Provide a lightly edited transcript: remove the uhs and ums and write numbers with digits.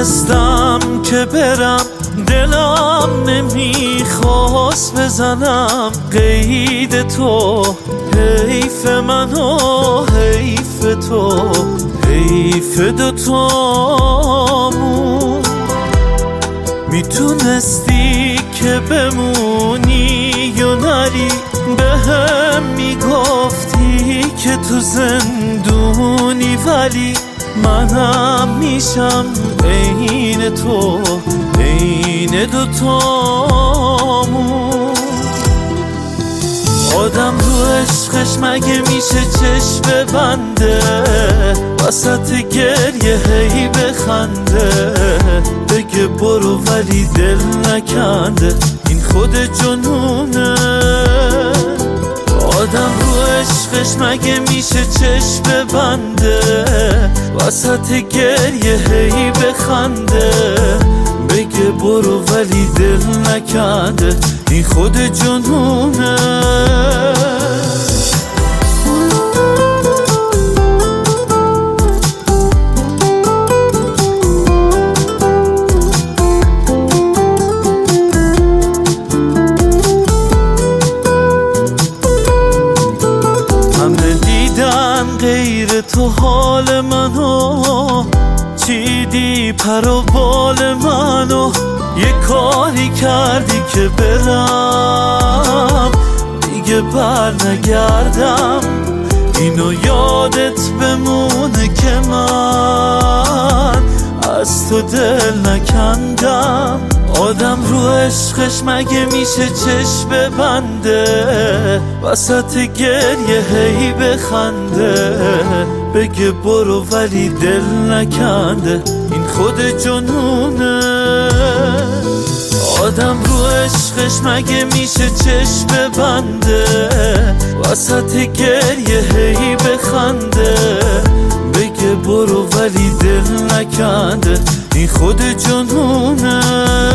میدونستم که برم، دلم نمیخواست بزنم قید تو. حیف من و حیف تو، حیف دوتامون. میتونستی که بمونی یا نری، به هم میگفتی که تو زندونی، ولی منم میشم عین تو، عین دوتامون. آدم رو عشقش مگه میشه چشم بنده، وسط گریه هی بخنده، بگه برو ولی دل نکنده، این خود جنونه. آدم رو عشقش مگه میشه چشم بنده، وسط گریه هی بخنده، بگه برو ولی دل نکنده، این خود جنونه. غیر تو حال منو چیدی، پر و بال منو یه کاری کردی که برم دیگه بر نگردم. اینو یادت بمونه که من از تو دل نکندم. آدم رو عشقش مگه میشه چشم بنده، وسط گریه هی بخنده، بگه برو ولی دل نکنده، این خود جنونه. آدم رو عشقش مگه میشه چشم بنده، وسط گریه هی بخنده، بگه برو ولی دل نکنده، این خود جنونه.